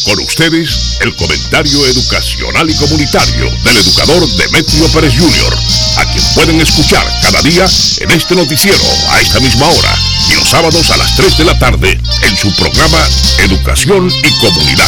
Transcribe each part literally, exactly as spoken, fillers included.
Con ustedes, el comentario educacional y comunitario del educador Demetrio Pérez junior, a quien pueden escuchar cada día en este noticiero a esta misma hora y los sábados a las tres de la tarde en su programa Educación y Comunidad.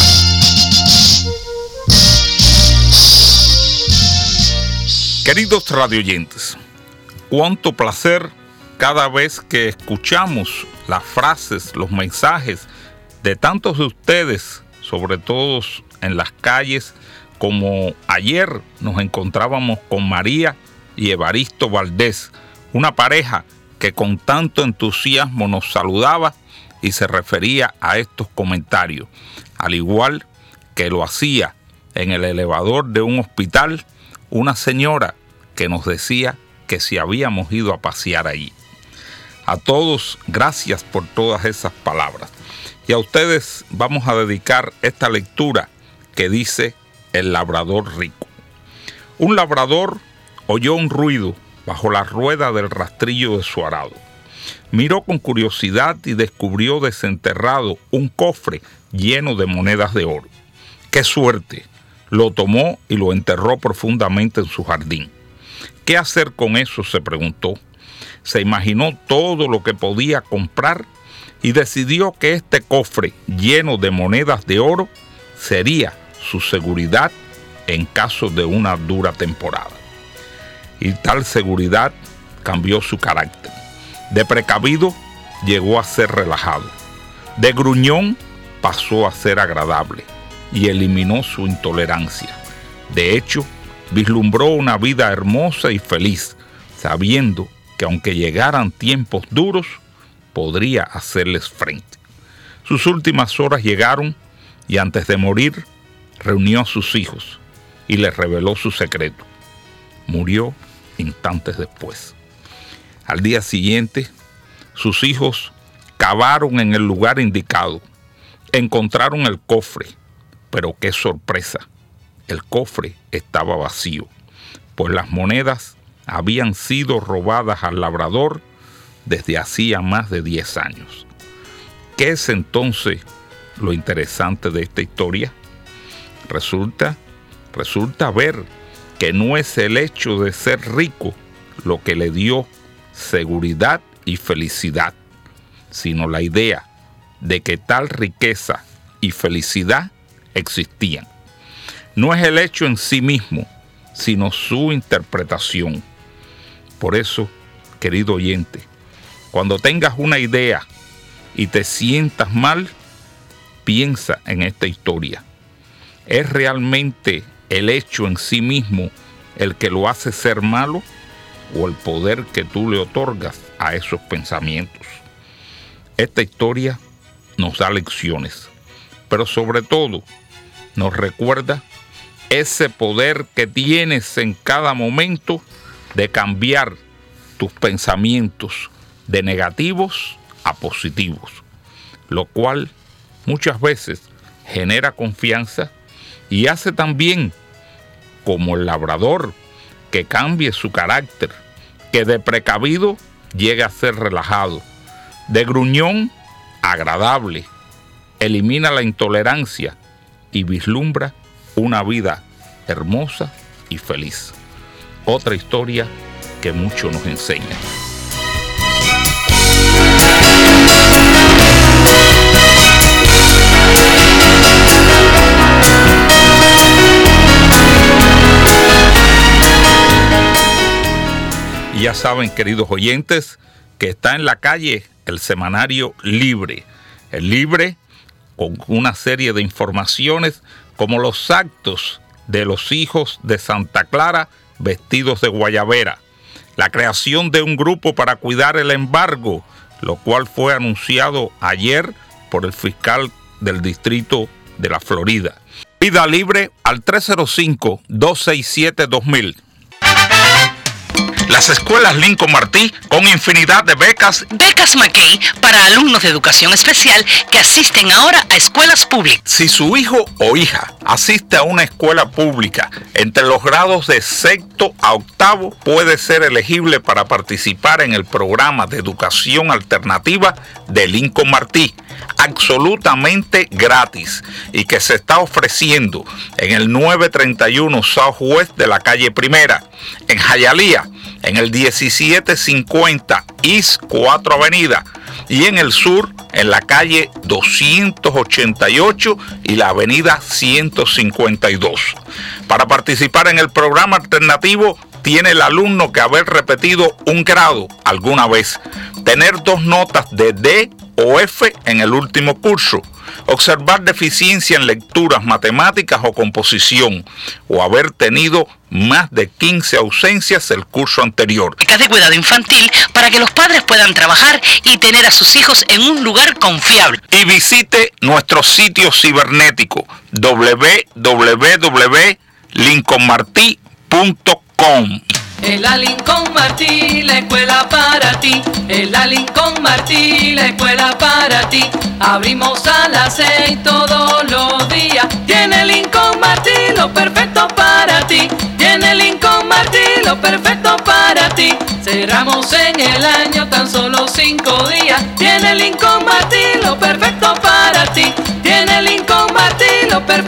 Queridos radioyentes, cuánto placer cada vez que escuchamos las frases, los mensajes de tantos de ustedes, sobre todo en las calles, como ayer nos encontrábamos con María y Evaristo Valdés, una pareja que con tanto entusiasmo nos saludaba y se refería a estos comentarios, al igual que lo hacía en el elevador de un hospital una señora que nos decía que si habíamos ido a pasear allí. A todos, gracias por todas esas palabras. Y a ustedes vamos a dedicar esta lectura que dice El labrador rico. Un labrador oyó un ruido bajo la rueda del rastrillo de su arado. Miró con curiosidad y descubrió desenterrado un cofre lleno de monedas de oro. ¡Qué suerte! Lo tomó y lo enterró profundamente en su jardín. ¿Qué hacer con eso?, se preguntó. Se imaginó todo lo que podía comprar y decidió que este cofre lleno de monedas de oro sería su seguridad en caso de una dura temporada. Y tal seguridad cambió su carácter. De precavido llegó a ser relajado. De gruñón pasó a ser agradable y eliminó su intolerancia. De hecho, vislumbró una vida hermosa y feliz, sabiendo que aunque llegaran tiempos duros, podría hacerles frente. Sus últimas horas llegaron y antes de morir, reunió a sus hijos y les reveló su secreto. Murió instantes después. Al día siguiente, sus hijos cavaron en el lugar indicado. Encontraron el cofre, pero qué sorpresa, el cofre estaba vacío, pues las monedas habían sido robadas al labrador desde hacía más de diez años. ¿Qué es entonces lo interesante de esta historia? Resulta, resulta ver que no es el hecho de ser rico lo que le dio seguridad y felicidad, sino la idea de que tal riqueza y felicidad existían. No es el hecho en sí mismo, sino su interpretación. Por eso, querido oyente, cuando tengas una idea y te sientas mal, piensa en esta historia. ¿Es realmente el hecho en sí mismo el que lo hace ser malo o el poder que tú le otorgas a esos pensamientos? Esta historia nos da lecciones, pero sobre todo nos recuerda ese poder que tienes en cada momento de cambiar tus pensamientos de negativos a positivos, lo cual muchas veces genera confianza y hace también, como el labrador, que cambie su carácter, que de precavido llegue a ser relajado, de gruñón agradable, elimina la intolerancia y vislumbra una vida hermosa y feliz. Otra historia que mucho nos enseña. Y ya saben, queridos oyentes, que está en la calle el semanario Libre. El Libre con una serie de informaciones como los actos de los hijos de Santa Clara vestidos de guayabera, la creación de un grupo para cuidar el embargo, lo cual fue anunciado ayer por el fiscal del distrito de la Florida. Vida libre al tres cero cinco, dos seis siete, dos mil. Las escuelas Lincoln Martí con infinidad de becas. Becas McKay para alumnos de educación especial que asisten ahora a escuelas públicas. Si su hijo o hija asiste a una escuela pública entre los grados de sexto a octavo, puede ser elegible para participar en el programa de educación alternativa de Lincoln Martí, absolutamente gratis, y que se está ofreciendo en el novecientos treinta y uno Southwest de la calle Primera, en Hialeah, en el diecisiete cincuenta East cuatro Avenida, y en el sur, en la calle doscientos ochenta y ocho y la avenida ciento cincuenta y dos. Para participar en el programa alternativo, tiene el alumno que haber repetido un grado alguna vez, tener dos notas de D o F en el último curso, observar deficiencia en lecturas, matemáticas o composición, o haber tenido más de quince ausencias el curso anterior. Becas de cuidado infantil para que los padres puedan trabajar y tener a sus hijos en un lugar confiable. Y visite nuestro sitio cibernético doble u doble u doble u punto lincoln martí punto com. En la Lincoln Martí, la escuela para ti. En la Lincoln Martí, la escuela para ti. Abrimos a las seis todos los días. Tiene Lincoln Martí lo perfecto para ti. Tiene Lincoln Martí lo perfecto para ti. Cerramos en el año tan solo cinco días. Tiene Lincoln Martí lo perfecto para ti. Tiene Lincoln Martí lo perfecto